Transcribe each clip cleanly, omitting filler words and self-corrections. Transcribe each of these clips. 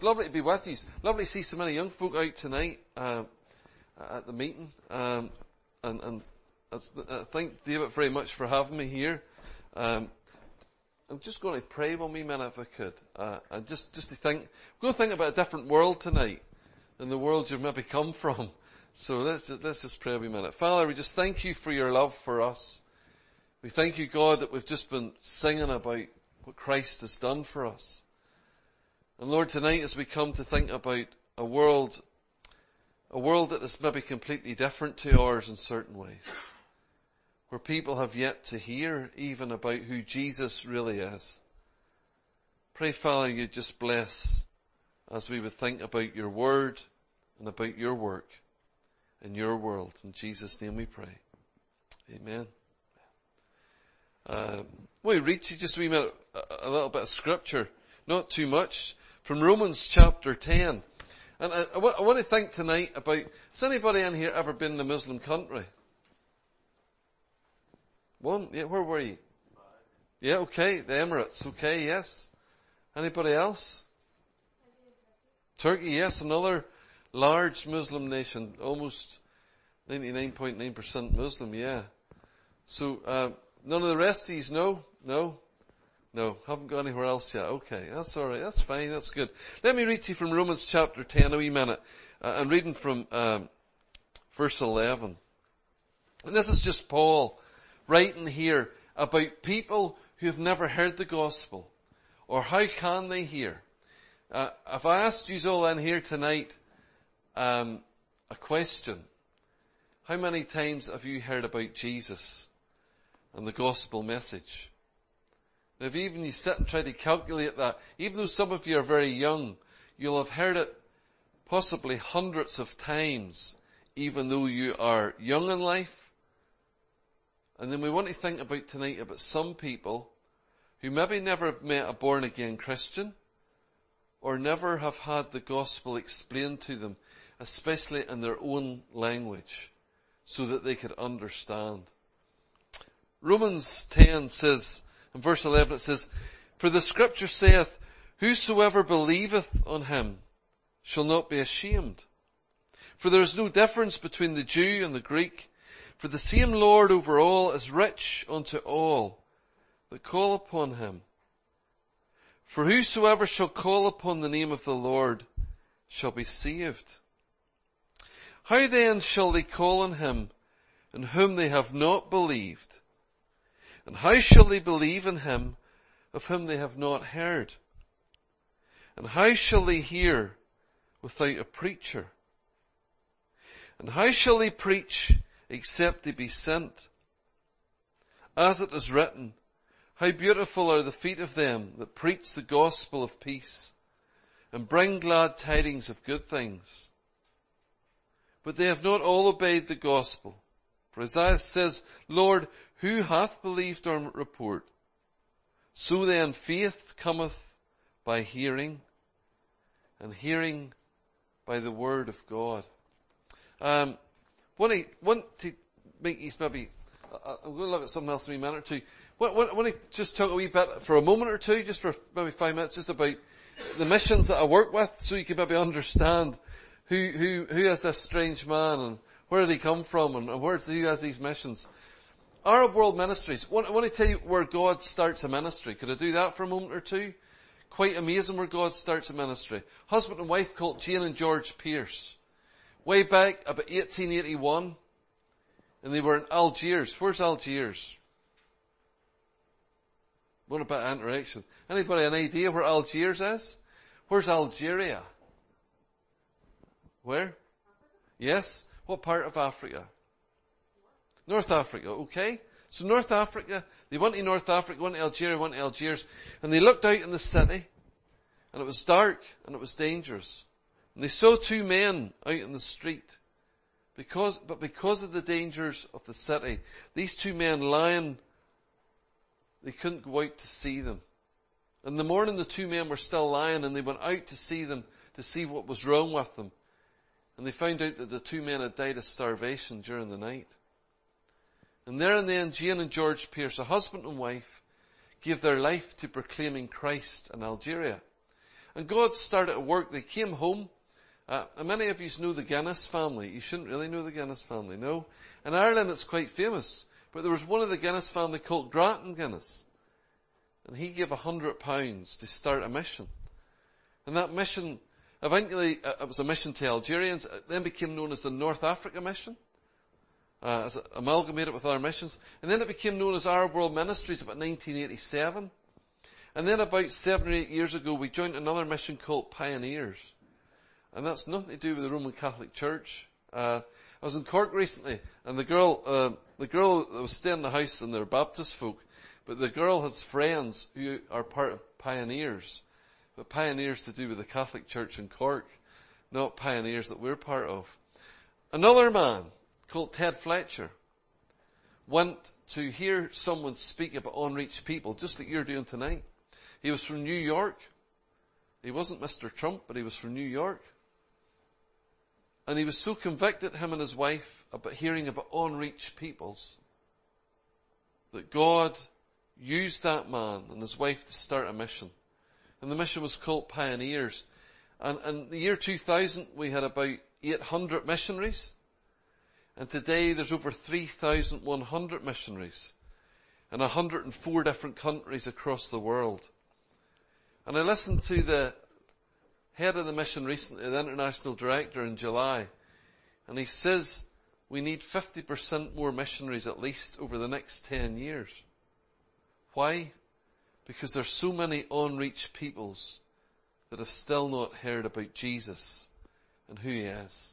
lovely to be with you. It's lovely to see so many young folk out tonight at the meeting. And I thank David very much for having me here. I'm just going to pray 1 wee minute if I could. And just to think, we're going to think about a different world tonight than the world you've maybe come from. So let's just pray a wee minute. Father, we just thank you for your love for us. We thank you, God, that we've just been singing about what Christ has done for us. And Lord, tonight as we come to think about a world that is maybe completely different to ours in certain ways, where people have yet to hear even about who Jesus really is. Pray, Father, you just bless as we would think about your word and about your work in your world. In Jesus' name we pray. Amen. We read you just a little bit of scripture, not too much, from Romans chapter 10. And I want to think tonight about, has anybody in here ever been in a Muslim country? One? Yeah, where were you? Yeah, okay, the Emirates, okay, yes. Anybody else? Turkey, yes, another large Muslim nation, almost 99.9% Muslim, yeah. So, none of the rest of you, no, haven't got anywhere else yet. Okay, that's alright, that's fine, that's good. Let me read to you from Romans chapter 10 a wee minute. I'm reading from verse 11. And this is just Paul writing here about people who have never heard the gospel. Or how can they hear? If I asked you all in here tonight a question, how many times have you heard about Jesus and the gospel message? If even you sit and try to calculate that, even though some of you are very young, you'll have heard it possibly hundreds of times, even though you are young in life. And then we want to think about tonight about some people who maybe never met a born-again Christian, or never have had the gospel explained to them, especially in their own language, so that they could understand. Romans 10 says, in verse 11 it says, "For the scripture saith, Whosoever believeth on him shall not be ashamed. For there is no difference between the Jew and the Greek, for the same Lord over all is rich unto all that call upon him. For whosoever shall call upon the name of the Lord shall be saved. How then shall they call on him in whom they have not believed? And how shall they believe in him of whom they have not heard? And how shall they hear without a preacher? And how shall they preach except they be sent? As it is written, How beautiful are the feet of them that preach the gospel of peace, and bring glad tidings of good things. But they have not all obeyed the gospel. For Isaiah says, Lord, who hath believed our report? So then faith cometh by hearing, and hearing by the word of God." Want to make these maybe, I'm going to look at something else in a minute or two. I want to just talk a wee bit for a moment or two, just for maybe 5 minutes, just about the missions that I work with, so you can maybe understand who is this strange man, and where did he come from, and who has these missions. Arab World Ministries. I want to tell you where God starts a ministry. Could I do that for a moment or two? Quite amazing where God starts a ministry. Husband and wife called Jane and George Pierce. Way back about 1881. And they were in Algiers. Where's Algiers? What about interaction? Anybody an idea where Algiers is? Where's Algeria? Where? Yes? What part of Africa? North Africa, okay. So North Africa, they went to North Africa, went to Algiers, and they looked out in the city, and it was dark, and it was dangerous. And they saw two men out in the street. Because of the dangers of the city, these two men lying, they couldn't go out to see them. In the morning the two men were still lying, and they went out to see them, to see what was wrong with them. And they found out that the two men had died of starvation during the night. And there and then, Jane and George Pierce, a husband and wife, gave their life to proclaiming Christ in Algeria. And God started at work. They came home. And many of you know the Guinness family. You shouldn't really know the Guinness family, no? In Ireland it's quite famous. But there was one of the Guinness family called Grattan Guinness. And he gave £100 to start a mission. And that mission, eventually, it was a mission to Algerians. It then became known as the North Africa Mission. As it amalgamated with other missions. And then it became known as Arab World Ministries about 1987. And then about 7 or 8 years ago, we joined another mission called Pioneers. And that's nothing to do with the Roman Catholic Church. I was in Cork recently, and the girl that was staying in the house, and they're Baptist folk, but the girl has friends who are part of Pioneers. But Pioneers to do with the Catholic Church in Cork, not Pioneers that we're part of. Another man called Ted Fletcher went to hear someone speak about unreached people, just like you're doing tonight. He was from New York. He wasn't Mr. Trump, but he was from New York. And he was so convicted, him and his wife, about hearing about unreached peoples, that God used that man and his wife to start a mission. And the mission was called Pioneers. And in the year 2000, we had about 800 missionaries. And today there's over 3,100 missionaries in 104 different countries across the world. And I listened to the head of the mission recently, the international director, in July, and he says we need 50% more missionaries at least over the next 10 years. Why? Because there's so many unreached peoples that have still not heard about Jesus and who he is.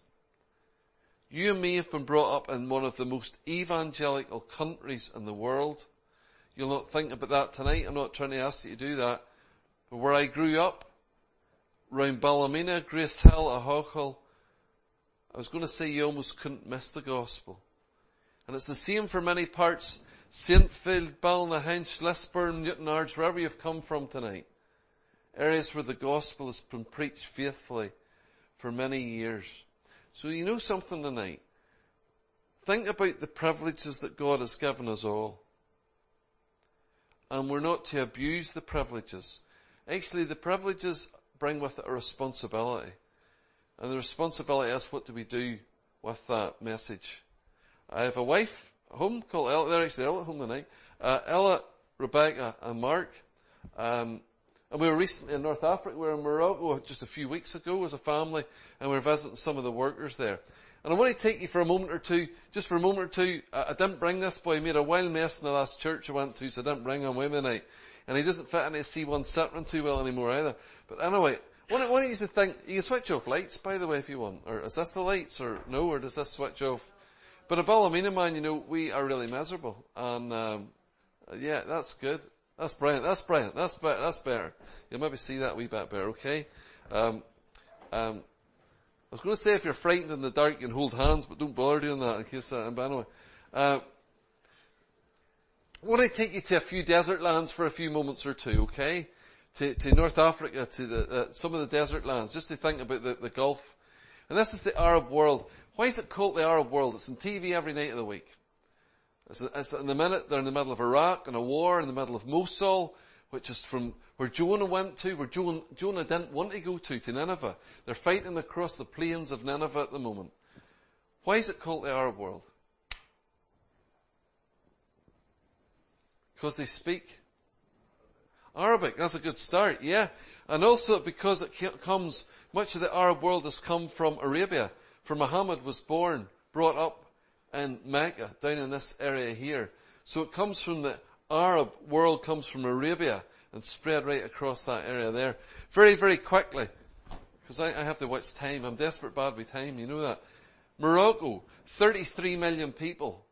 You and me have been brought up in one of the most evangelical countries in the world. You'll not think about that tonight. I'm not trying to ask you to do that. But where I grew up, around Ballymena, Grace Hill, Ahochel, I was going to say you almost couldn't miss the gospel. And it's the same for many parts, Saintfield, Ballynahinch, Lisburn, Newton Ards, wherever you've come from tonight. Areas where the gospel has been preached faithfully for many years. So you know something tonight. Think about the privileges that God has given us all. And we're not to abuse the privileges. Actually, the privileges bring with it a responsibility. And the responsibility is, what do we do with that message? I have a wife at home called Ella. They're actually Ella at home tonight. Ella, Rebecca and Mark. And we were recently in North Africa. We were in Morocco just a few weeks ago as a family, and we were visiting some of the workers there. And I want to take you for a moment or two, just for a moment or two. I didn't bring this boy. He made a wild mess in the last church I went to, so I didn't bring him with me tonight. And he doesn't fit into C1 Citroen too well anymore either. But anyway, one of you to think, you can switch off lights, by the way, if you want. Or is this the lights, or no, or does this switch off? But a Ballymena man, you know, we are really miserable. And, yeah, that's good. That's brilliant. That's brilliant. That's better. That's better. You'll maybe see that a wee bit better, okay? I was going to say if you're frightened in the dark, you can hold hands, but don't bother doing that in case but anyway. I want to take you to a few desert lands for a few moments or two, okay? To North Africa, to some of the desert lands, just to think about the Gulf. And this is the Arab world. Why is it called the Arab world? It's on TV every night of the week. It's in the minute, they're in the middle of Iraq and a war, in the middle of Mosul, which is from where Jonah went to, where Jonah didn't want to go to Nineveh. They're fighting across the plains of Nineveh at the moment. Why is it called the Arab world? Because they speak Arabic. That's a good start, yeah. And also because it comes, much of the Arab world has come from Arabia. For Muhammad was born, brought up in Mecca, down in this area here. So it comes from the Arab world, comes from Arabia and spread right across that area there. Very, very quickly, because I have to watch time. I'm desperate bad with time, you know that. Morocco, 33 million people.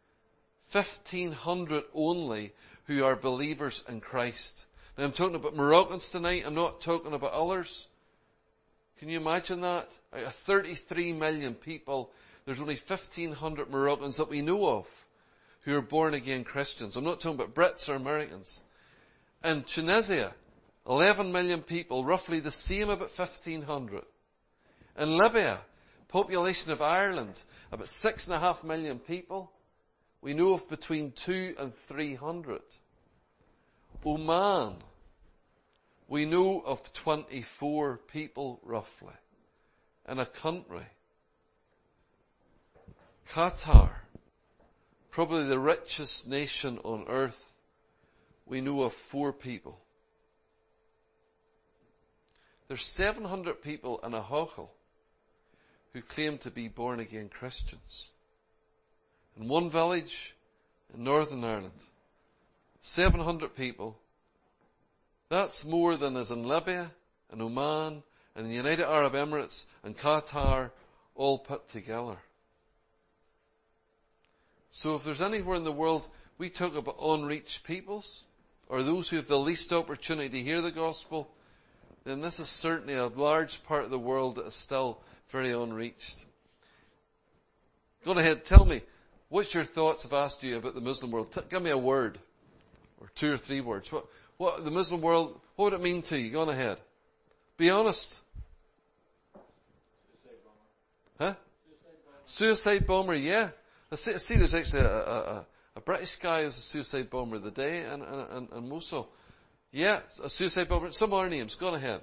1,500 only who are believers in Christ. Now I'm talking about Moroccans tonight, I'm not talking about others. Can you imagine that? Out of 33 million people, there's only 1,500 Moroccans that we know of who are born again Christians. I'm not talking about Brits or Americans. In Tunisia, 11 million people, roughly the same, about 1,500. In Libya, population of Ireland, about 6.5 million people. We know of between 200 and 300. Oman, We know of 24 people, roughly, in a country. Qatar, probably the richest nation on earth, we know of 4 people. There's 700 people in a hostel who claim to be born-again Christians. In one village in Northern Ireland, 700 people. That's more than is in Libya, and Oman, and the United Arab Emirates, and Qatar, all put together. So if there's anywhere in the world we talk about unreached peoples, or those who have the least opportunity to hear the gospel, then this is certainly a large part of the world that is still very unreached. Go ahead, tell me, what's your thoughts I've asked you about the Muslim world? Give me a word, or 2 or 3 words. What the Muslim world, what would it mean to you? Go on ahead. Be honest. Suicide bomber. Huh? Suicide bomber, yeah. I see there's actually a British guy who's a suicide bomber of the day, and Mosul. Yeah, a suicide bomber. Some other names. Go on ahead.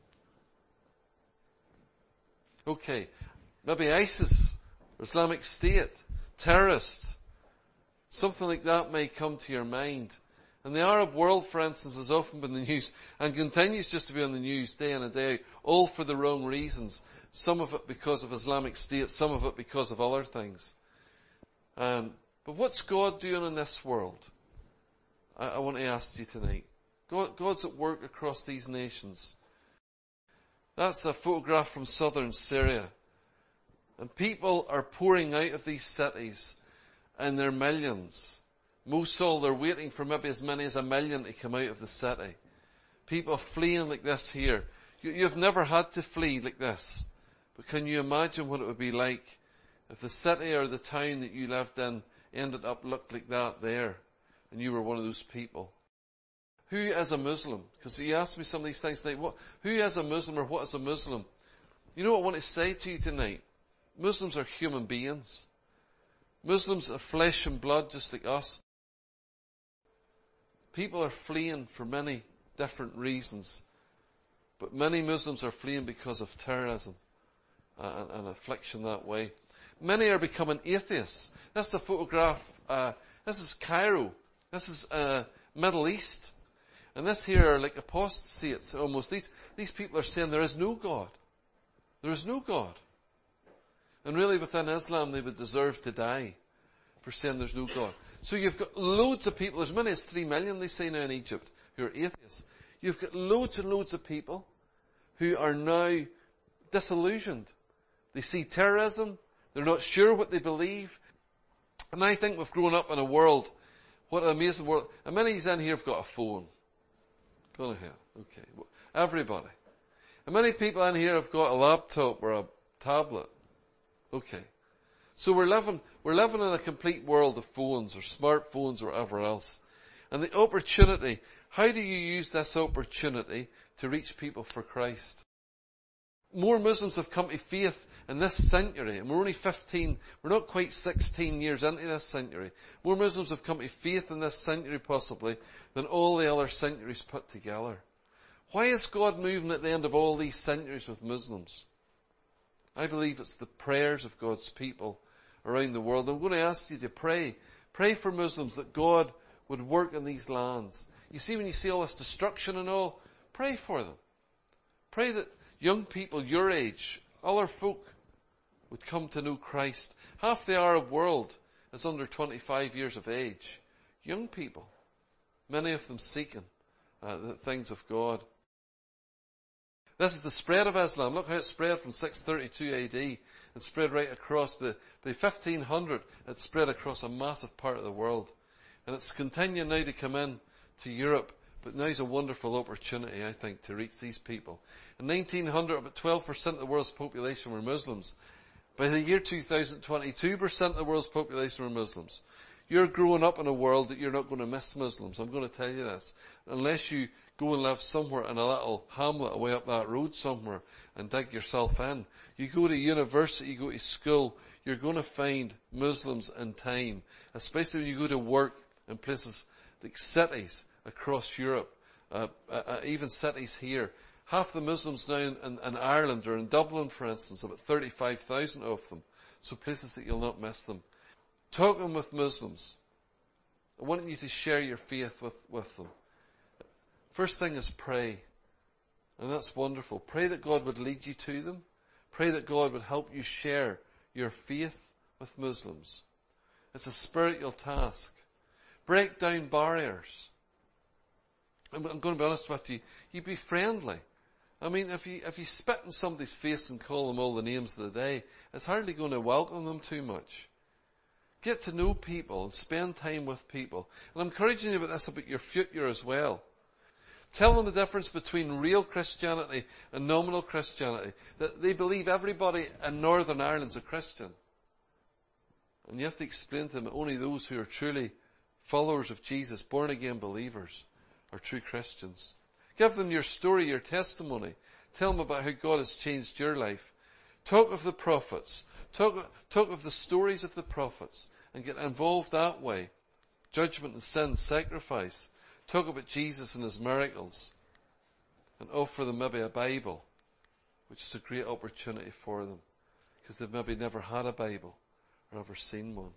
Okay. Maybe ISIS, or Islamic State, terrorist. Something like that may come to your mind. And the Arab world, for instance, has often been in the news, and continues just to be on the news day in and day out, all for the wrong reasons. Some of it because of Islamic State, some of it because of other things. But what's God doing in this world? I want to ask you tonight. God's at work across these nations. That's a photograph from southern Syria. And people are pouring out of these cities in their millions. Mosul, they're waiting for maybe as many as 1 million to come out of the city. People fleeing like this here. You've never had to flee like this. But can you imagine what it would be like if the city or the town that you lived in ended up looked like that there, and you were one of those people? Who is a Muslim? Because you asked me some of these things tonight. Who is a Muslim, or what is a Muslim? You know what I want to say to you tonight? Muslims are human beings. Muslims are flesh and blood just like us. People are fleeing for many different reasons. But many Muslims are fleeing because of terrorism and affliction that way. Many are becoming atheists. That's the photograph. This is Cairo. This is Middle East. And this here are like apostates almost. These people are saying there is no God. There is no God. And really within Islam they would deserve to die for saying there's no God. So you've got loads of people, as many as 3 million they say now in Egypt, who are atheists. You've got loads and loads of people who are now disillusioned. They see terrorism, they're not sure what they believe. And I think we've grown up in a world, what an amazing world. And many of you in here have got a phone. Go ahead. Okay. Everybody. And many people in here have got a laptop or a tablet. Okay. So we're living in a complete world of phones or smartphones or whatever else. And the opportunity, how do you use this opportunity to reach people for Christ? More Muslims have come to faith in this century, and we're only 15, we're not quite 16 years into this century. More Muslims have come to faith in this century possibly than all the other centuries put together. Why is God moving at the end of all these centuries with Muslims? I believe it's the prayers of God's people around the world. I'm going to ask you to pray. Pray for Muslims that God would work in these lands. You see, when you see all this destruction and all, pray for them. Pray that young people your age, other folk, would come to know Christ. Half the Arab world is under 25 years of age. Young people. Many of them seeking the things of God. This is the spread of Islam. Look how it spread from 632 AD. It spread right across by 1500. It spread across a massive part of the world. And it's continuing now to come in to Europe. But now's a wonderful opportunity, I think, to reach these people. In 1900, about 12% of the world's population were Muslims. By the year 2000, 22% of the world's population were Muslims. You're growing up in a world that you're not going to miss Muslims. I'm going to tell you this. Unless you go and live somewhere in a little hamlet away up that road somewhere and dig yourself in. You go to university, you go to school, you're going to find Muslims in time. Especially when you go to work in places like cities across Europe. even cities here. Half the Muslims now in Ireland, or in Dublin, for instance, about 35,000 of them. So places that you'll not miss them. Talking with Muslims. I want you to share your faith with them. First thing is pray. And that's wonderful. Pray that God would lead you to them. Pray that God would help you share your faith with Muslims. It's a spiritual task. Break down barriers. I'm going to be honest with you. You be friendly. I mean, if you spit in somebody's face and call them all the names of the day, it's hardly going to welcome them too much. Get to know people and spend time with people. And I'm encouraging you about this about your future as well. Tell them the difference between real Christianity and nominal Christianity. That they believe everybody in Northern Ireland's a Christian. And you have to explain to them that only those who are truly followers of Jesus, born again believers, are true Christians. Give them your story, your testimony. Tell them about how God has changed your life. Talk of the prophets. Talk of the stories of the prophets and get involved that way. Judgment and sin, sacrifice. Talk about Jesus and his miracles. And offer them maybe a Bible, which is a great opportunity for them, because they've maybe never had a Bible or ever seen one.